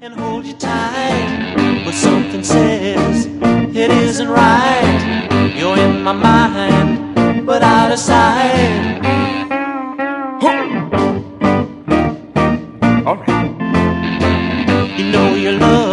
and hold you tight, but something says it isn't right. You're in my mind, but out of sight. All right. You know your love